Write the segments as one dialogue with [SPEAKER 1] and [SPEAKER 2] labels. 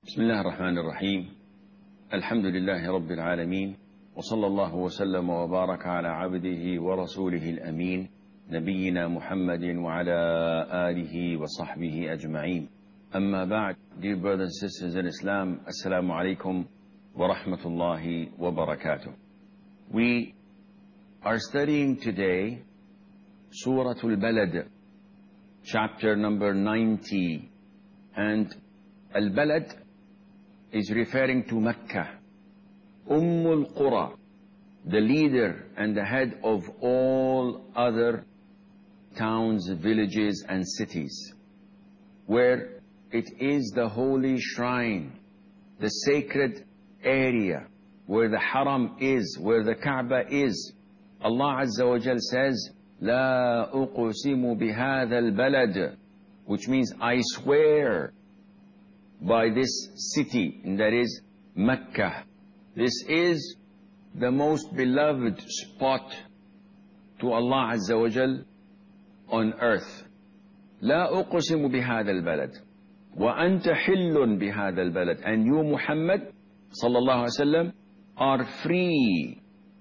[SPEAKER 1] بسم الله الرحمن الرحيم. الحمد لله رب العالمين، وصلى الله وسلم وبارك على عبده ورسوله الأمين نبينا محمد وعلى آله وصحبه أجمعين. أما بعد, dear brothers and sisters in Islam, Assalamu alaikum wa rahmatullahi wa barakatuh. We are studying today Surah Al-Balad, chapter number 90, and Al-Balad is referring to Mecca, Ummul Qura, the leader and the head of all other towns, villages and cities, where it is the holy shrine, the sacred area, where the Haram is, where the Kaaba is. Allah Azza wa Jal says, La uqsimu bihadha al-balad, which means I swear by this city, and that is Mecca. This is the most beloved spot to Allah Azza wa Jal on earth. La uqsimu bihadha al-balad wa anta hillun bihadha al-balad, and you Muhammad sallallahu alaihi wasallam are free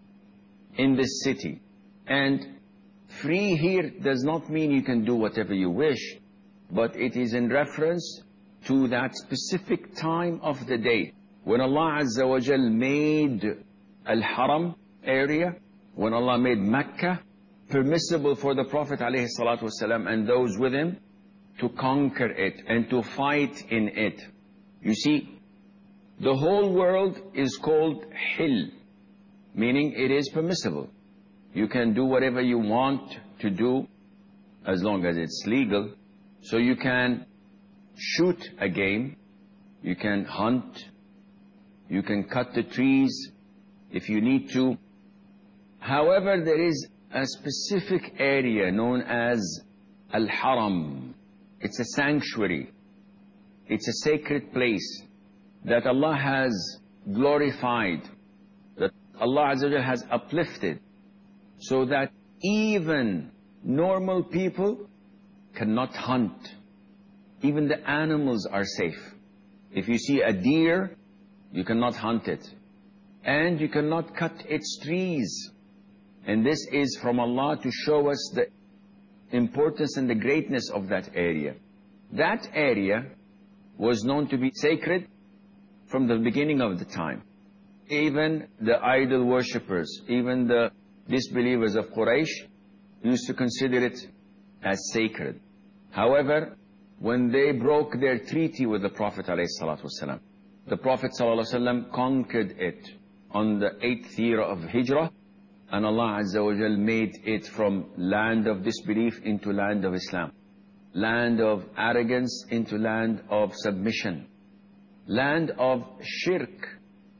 [SPEAKER 1] in this city. And free here does not mean you can do whatever you wish, but it is in reference to that specific time of the day when Allah Azza wa Jal made Al-Haram area, when Allah made Mecca permissible for the Prophet alayhi salatu wasalam and those with him to conquer it and to fight in it. You see, the whole world is called Hill, meaning it is permissible. You can do whatever you want to do as long as it's legal. So you can shoot a game, you can hunt, you can cut the trees if you need to. However, there is a specific area known as Al-Haram. It's a sanctuary, it's a sacred place that Allah has glorified, that Allah Azza wa Jalla has uplifted, so that even normal people cannot hunt. Even the animals are safe. If you see a deer, you cannot hunt it, and you cannot cut its trees. And this is from Allah to show us the importance and the greatness of that area. That area was known to be sacred from the beginning of the time. Even the idol worshippers, even the disbelievers of Quraysh used to consider it as sacred. However, when they broke their treaty with the Prophet ﷺ, the Prophet ﷺ conquered it on the 8th year of Hijrah, and Allah Azza wa Jal made it from land of disbelief into land of Islam, land of arrogance into land of submission, land of shirk,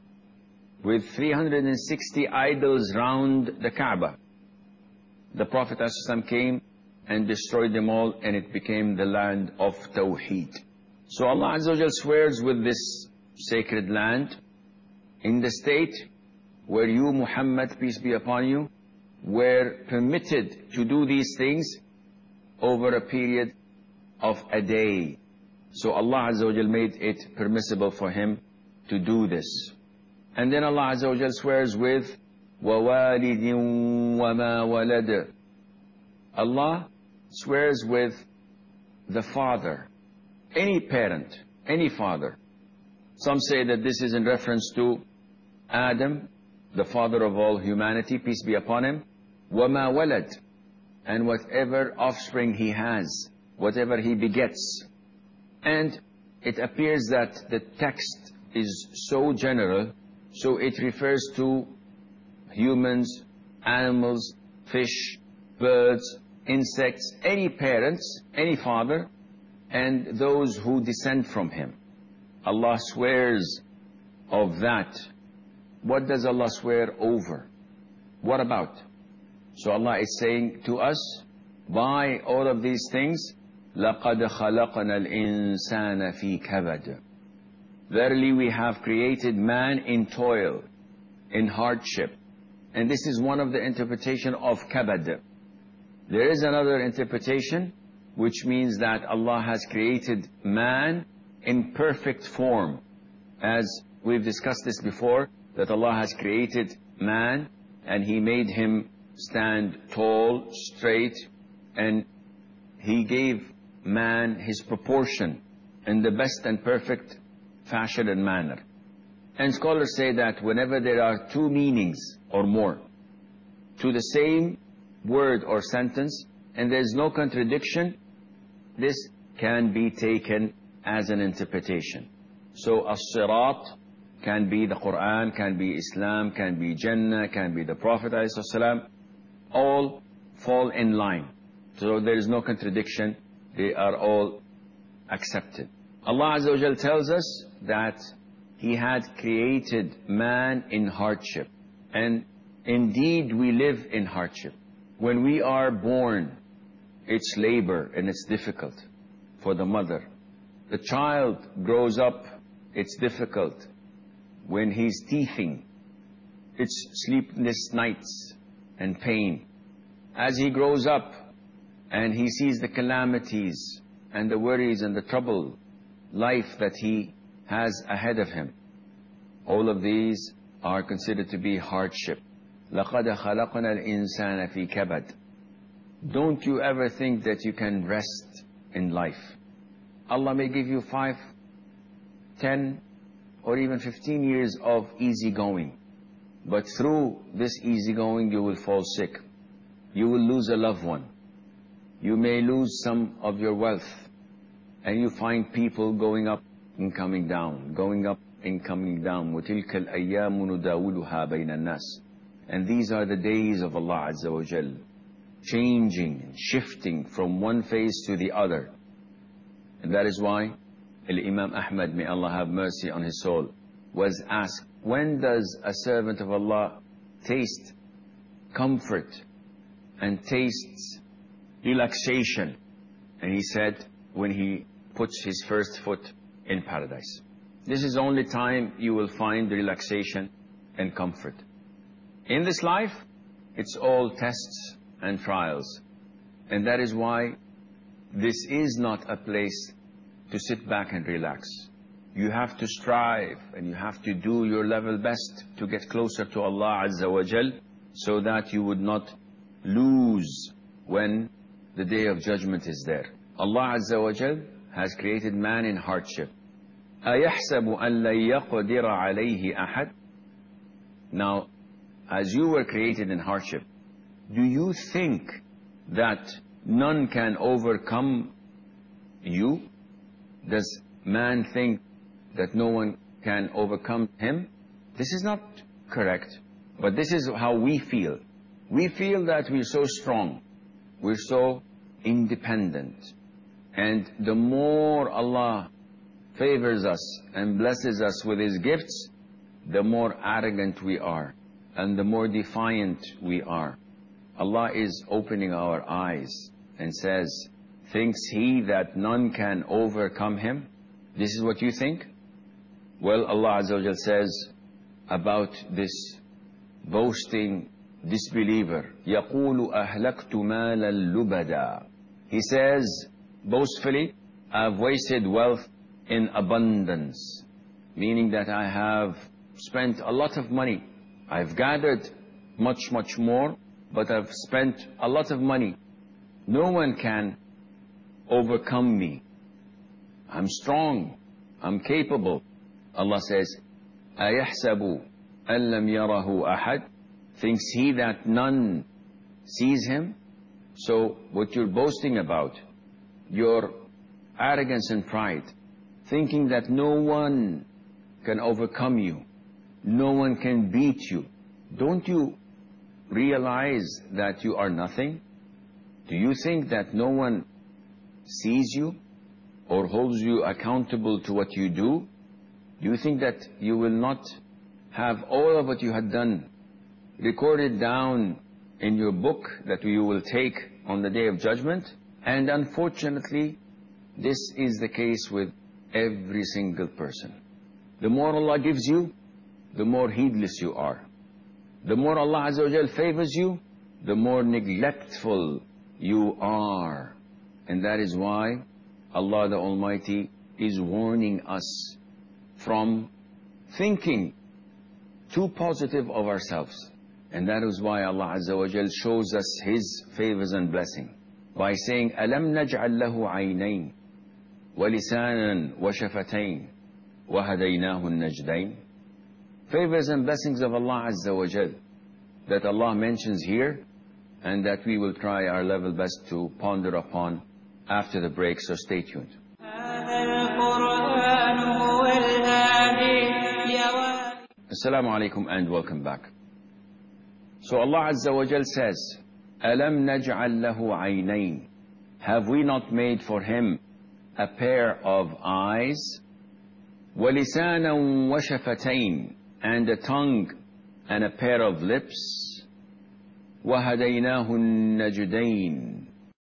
[SPEAKER 1] with 360 idols round the Kaaba. The Prophet ﷺ came and destroyed them all, and it became the land of Tawheed. So Allah Azza wa Jal swears with this sacred land in the state where you Muhammad, peace be upon you, were permitted to do these things over a period of a day. So Allah Azza wa Jal made it permissible for him to do this. And then Allah Azza wa Jal swears with وَوَالِدٍ وَمَا وَلَدٍ. Allah swears with the father, any parent, any father. Some say that this is in reference to Adam, the father of all humanity, peace be upon him, وَمَا وَلَدٍ, and whatever offspring he has, whatever he begets. And it appears that the text is so general, so it refers to humans, animals, fish, birds, insects, any parents, any father, and those who descend from him. Allah swears of that. What does Allah swear over? What about? So Allah is saying to us, by all of these things, لَقَدْ خَلَقْنَا الْإِنسَانَ فِي كَبَدٍ. Verily we have created man in toil, in hardship. And this is one of the interpretation of kabad. There is another interpretation which means that Allah has created man in perfect form, As we've discussed this before, that Allah has created man and He made him stand tall, straight, and He gave man his proportion in the best and perfect fashion and manner. And scholars say that whenever there are two meanings or more to the same word or sentence, and there is no contradiction, this can be taken as an interpretation. So as-sirat can be the Quran, can be Islam, can be Jannah, can be the Prophet ﷺ, all fall in line. So there is no contradiction, they are all accepted. Allah Azza wa Jal tells us that He had created man in hardship. And indeed we live in hardship. When we are born, it's labor and it's difficult for the mother. The child grows up, it's difficult. When he's teething, it's sleepless nights and pain. As he grows up and he sees the calamities and the worries and the trouble life that he has ahead of him, all of these are considered to be hardship. لَقَدْ خَلَقْنَا الْإِنسَانَ فِي كَبَدٍ. Don't you ever think that you can rest in life. Allah may give you 5, 10, or even 15 years of easy going. But through this easy going, you will fall sick. You will lose a loved one. You may lose some of your wealth. And you find people going up and coming down, going up and coming down. وَتِلْكَ الْأَيَّامُ نُدَاوِلُهَا بَيْنَ النَّاسِ. And these are the days of Allah Azza wa Jal, changing and shifting from one phase to the other. And that is why Imam Ahmad, may Allah have mercy on his soul, was asked, when does a servant of Allah taste comfort and tastes relaxation? And he said, when he puts his first foot in paradise. This is the only time you will find relaxation and comfort. In this life, it's all tests and trials. And that is why this is not a place to sit back and relax. You have to strive and you have to do your level best to get closer to Allah Azza wa Jal, so that you would not lose when the day of judgment is there. Allah Azza wa Jal has created man in hardship. أَيَحْسَبُ أَن لَّن يَقْدِرَ عَلَيْهِ أَحَدٌ. Now, as you were created in hardship, do you think that none can overcome you? Does man think that no one can overcome him? This is not correct, but this is how we feel. We feel that we're so strong, we're so independent, and the more Allah favors us and blesses us with His gifts, the more arrogant we are and the more defiant we are. Allah is opening our eyes and says, thinks he that none can overcome him? This is what you think? Well, Allah Azza wa Jal says about this boasting disbeliever, يَقُولُ أَهْلَكْتُ مَالًا لُبَدًا. He says boastfully, I've wasted wealth in abundance, meaning that I have spent a lot of money. I've gathered much, much more, but I've spent a lot of money. No one can overcome me. I'm strong. I'm capable. Allah says, أَيَحْسَبُ أَن لَّمْ يَرَهُ أَحَدٌ. Thinks he that none sees him? So what you're boasting about, your arrogance and pride, thinking that no one can overcome you, no one can beat you, don't you realize that you are nothing? Do you think that no one sees you or holds you accountable to what you do? Do you think that you will not have all of what you had done recorded down in your book that you will take on the Day of Judgment? And unfortunately, this is the case with every single person. The more Allah gives you, the more heedless you are. The more Allah Azza wa Jal favors you, the more neglectful you are. And that is why Allah the Almighty is warning us from thinking too positive of ourselves. And that is why Allah Azza wa Jal shows us His favors and blessing by saying, أَلَمْ نَجْعَلْ لَهُ عَيْنَيْنِ وَلِسَانًا وَشَفَتَيْنِ وَهَدَيْنَاهُ النَّجْدَيْنِ. Favors and blessings of Allah Azza wa Jal that Allah mentions here, and that we will try our level best to ponder upon after the break, so stay tuned. Assalamu alaikum and welcome back. So Allah Azza wa Jal says, أَلَمْ نَجْعَلْ لَهُ عَيْنَيْنِ. Have we not made for him a pair of eyes? وَلِسَانًا وَشَفَتَيْنِ. And a tongue and a pair of lips. وَهَدَيْنَاهُ النَّجْدَيْنِ.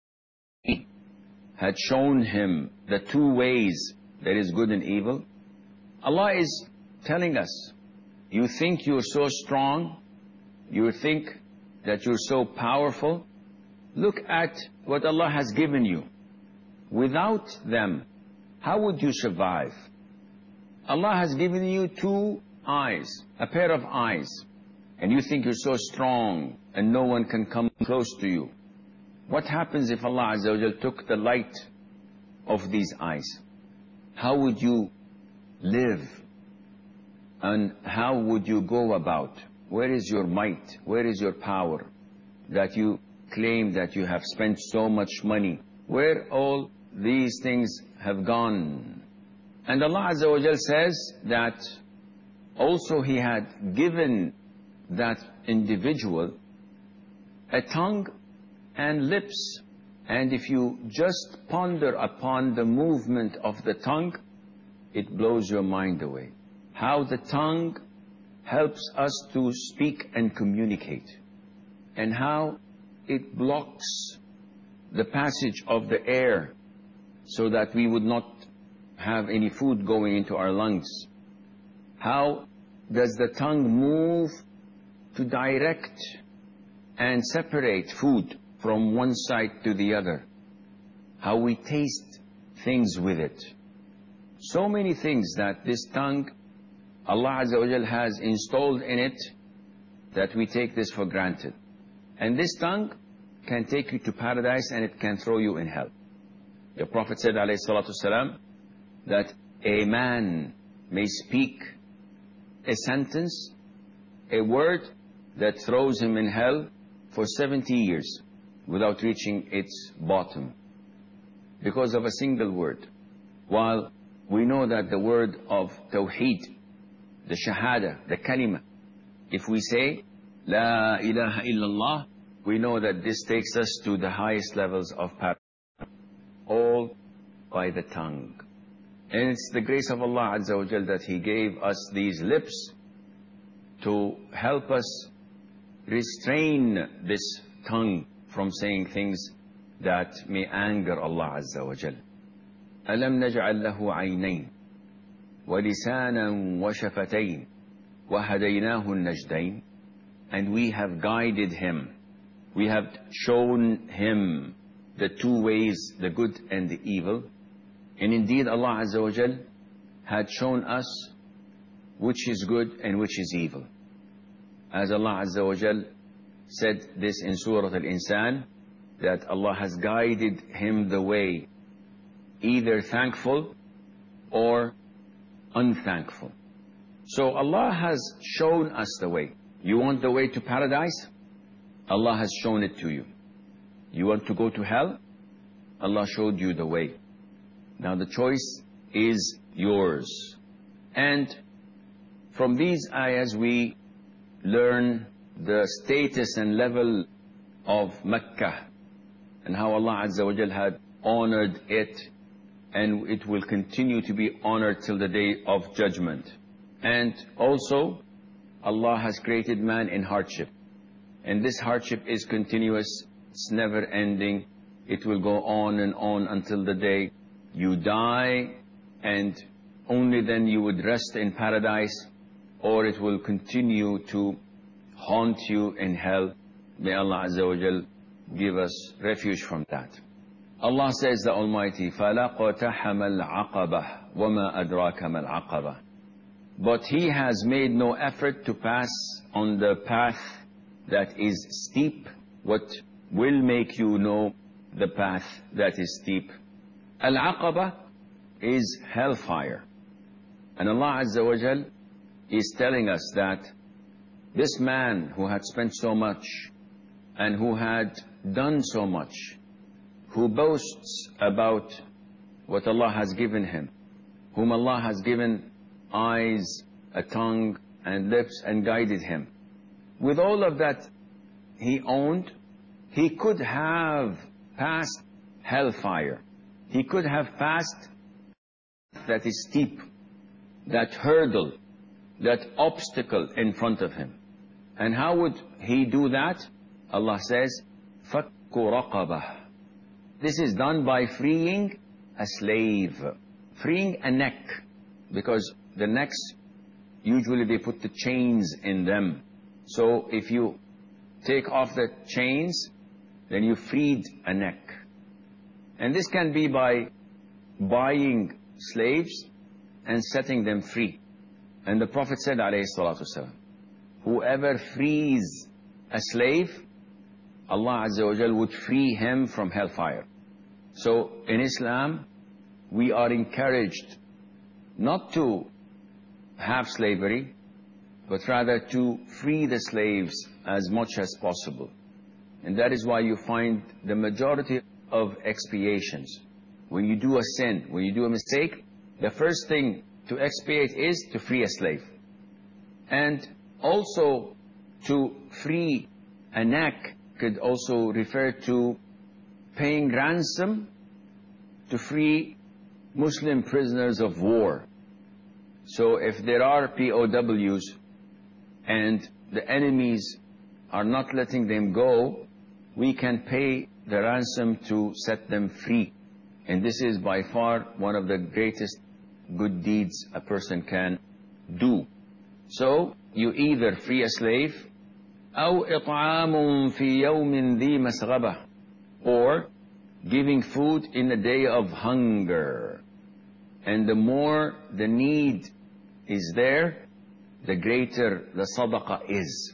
[SPEAKER 1] Had shown him the two ways, that is good and evil. Allah is telling us, you think you're so strong, you think that you're so powerful. Look at what Allah has given you. Without them, how would you survive? Allah has given you two eyes, a pair of eyes, and you think you're so strong and no one can come close to you. What happens if Allah Azza wa Jal took the light of these eyes? How would you live? And how would you go about? Where is your might? Where is your power? That you claim that you have spent so much money. Where all these things have gone? And Allah Azza wa Jal says that also He had given that individual a tongue and lips. And if you just ponder upon the movement of the tongue, it blows your mind away. How the tongue helps us to speak and communicate, and how it blocks the passage of the air so that we would not have any food going into our lungs. How does the tongue move to direct and separate food from one side to the other? How we taste things with it. So many things that this tongue, Allah Azza wa Jal has installed in it, that we take this for granted. And this tongue can take you to paradise and it can throw you in hell. The Prophet said, alayhi salatu wasalam, that a man may speak a sentence, a word that throws him in hell for 70 years without reaching its bottom, because of a single word. While we know that the word of Tawheed, the Shahada, the Kalima, if we say La ilaha illallah, we know that this takes us to the highest levels of paradise, all by the tongue. And it's the grace of Allah Azza wa Jal that He gave us these lips to help us restrain this tongue from saying things that may anger Allah Azza wa Jal. أَلَمْ نَجْعَلْ لَهُ عَيْنَيْنِ وَلِسَانًا وَشَفَتَيْنِ وَهَدَيْنَاهُ النَّجْدَيْنِ. And we have guided him, we have shown him the two ways, the good and the evil. And indeed Allah Azza wa Jal had shown us which is good and which is evil. As Allah Azza wa Jal said this in Surah Al-Insan, that Allah has guided him the way, either thankful or unthankful. So Allah has shown us the way. You want the way to paradise? Allah has shown it to you. You want to go to hell? Allah showed you the way. Now the choice is yours. And from these ayahs we learn the status and level of Mecca, and how Allah Azza wa Jal had honored it, and it will continue to be honored till the day of judgment. And also Allah has created man in hardship, and this hardship is continuous, it's never ending. It will go on and on until the day you die, and only then you would rest in paradise, or it will continue to haunt you in hell. May Allah Azza wa Jal give us refuge from that. Allah says, the Almighty, فَلَقَتَحَمَ الْعَقَبَةِ وَمَا أَدْرَاكَ مَا الْعَقَبَةِ. but he has made no effort to pass on the path that is steep. What will make you know the path that is steep? Al-Aqaba is hellfire. And Allah Azza wa Jal is telling us that this man who had spent so much and who had done so much, who boasts about what Allah has given him, whom Allah has given eyes, a tongue and lips and guided him, with all of that he owned, he could have passed hellfire. He could have passed that is steep, that hurdle, that obstacle in front of him. And how would he do that? Allah says, فَكُّ رَقَبَةٍ. This is done by freeing a slave, freeing a neck, because the necks, usually they put the chains in them. So if you take off the chains, then you freed a neck. And this can be by buying slaves and setting them free. And the Prophet said, alayhi salatu wasalam, whoever frees a slave, Allah Azza wa Jal would free him from hellfire. So in Islam, we are encouraged not to have slavery, but rather to free the slaves as much as possible. And that is why you find the majority of expiations. When you do a sin, when you do a mistake, the first thing to expiate is to free a slave. And also to free a neck could also refer to paying ransom to free Muslim prisoners of war. So if there are POWs and the enemies are not letting them go, we can pay the ransom to set them free. And this is by far one of the greatest good deeds a person can do. So you either free a slave, أو إطعام في يوم ذي مسغبة, or giving food in a day of hunger. And the more the need is there, the greater the sadaqah is.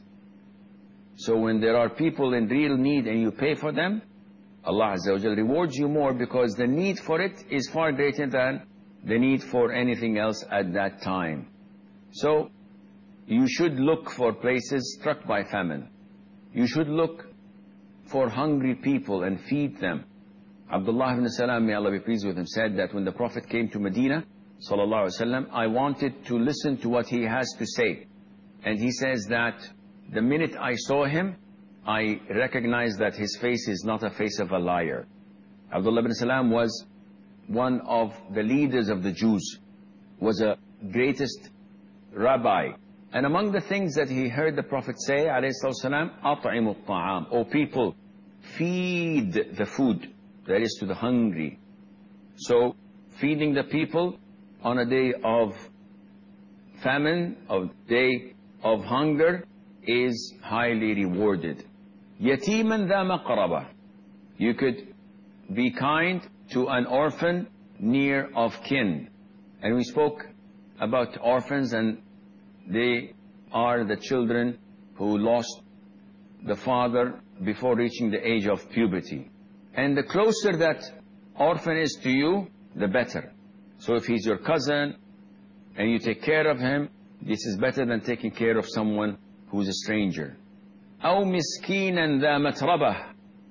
[SPEAKER 1] So when there are people in real need and you pay for them, Allah Azza wa Jal rewards you more, because the need for it is far greater than the need for anything else at that time. So you should look for places struck by famine. You should look for hungry people and feed them. Abdullah ibn Salam, may Allah be pleased with him, said that when the Prophet came to Medina, sallallahu alaihi wasallam, I wanted to listen to what he has to say. And he says that the minute I saw him, I recognized that his face is not a face of a liar. Abdullah ibn Salam was one of the leaders of the Jews, was a greatest rabbi. And among the things that he heard the Prophet say, alayhi salam, أَطْعِمُ الطَّعَامِ, O people, feed the food, that is to the hungry. So feeding the people on a day of famine, a day of hunger, is highly rewarded. يَتِيمًا ذَا مَقْرَبَةٍ, you could be kind to an orphan near of kin. And we spoke about orphans, and they are the children who lost the father before reaching the age of puberty. And the closer that orphan is to you, the better. So if he's your cousin and you take care of him, this is better than taking care of someone who's a stranger. أو مسكينا ذا متربة,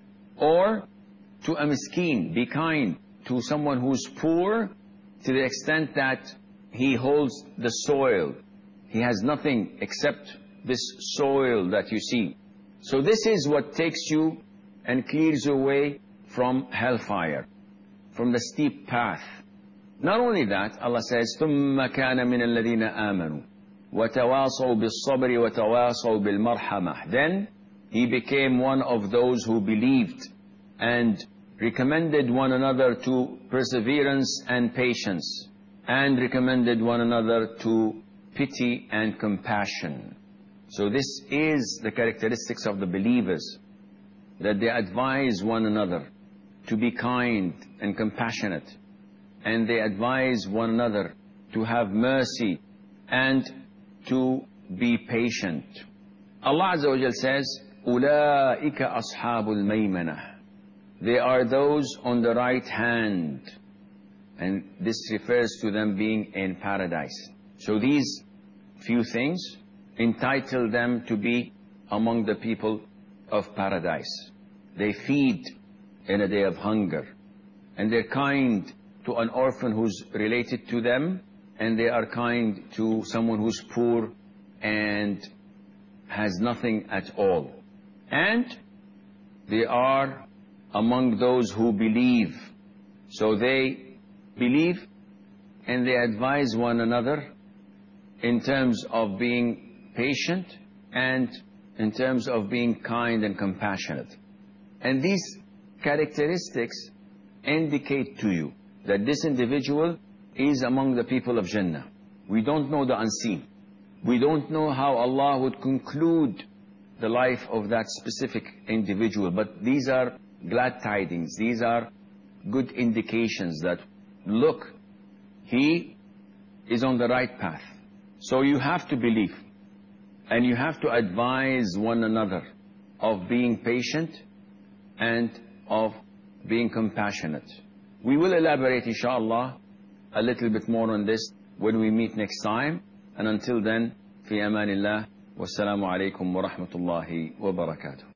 [SPEAKER 1] or to a miskin, be kind to someone who's poor to the extent that he holds the soil. He has nothing except this soil that you see. So this is what takes you and clears you away from hellfire, from the steep path. Not only that, Allah says, ثُمَّ كَانَ مِنَ الَّذِينَ آمَنُوا وَتَوَاصَوْا بِالصَّبْرِ وَتَوَاصَوْا بِالْمَرْحَمَةِ. Then he became one of those who believed and recommended one another to perseverance and patience, and recommended one another to pity and compassion. So this is the characteristics of the believers, that they advise one another to be kind and compassionate, and they advise one another to have mercy and to be patient. Allah Azza wa Jal says, أُولَٰئِكَ أَصْحَابُ الْمَيْمَنَةِ. They are those on the right hand. And this refers to them being in paradise. So these few things entitle them to be among the people of paradise. They feed in a day of hunger. And they're kind to an orphan who's related to them. And they are kind to someone who's poor and has nothing at all. And they are among those who believe. So they believe and they advise one another in terms of being patient and in terms of being kind and compassionate. And these characteristics indicate to you that this individual is among the people of Jannah. We don't know the unseen. We don't know how Allah would conclude the life of that specific individual, but these are glad tidings. These are good indications that, look, he is on the right path. So you have to believe, and you have to advise one another of being patient and of being compassionate. We will elaborate, inshallah, a little bit more on this when we meet next time. And until then, fi amanillah, wassalamu alaikum wa rahmatullahi wa barakatuh.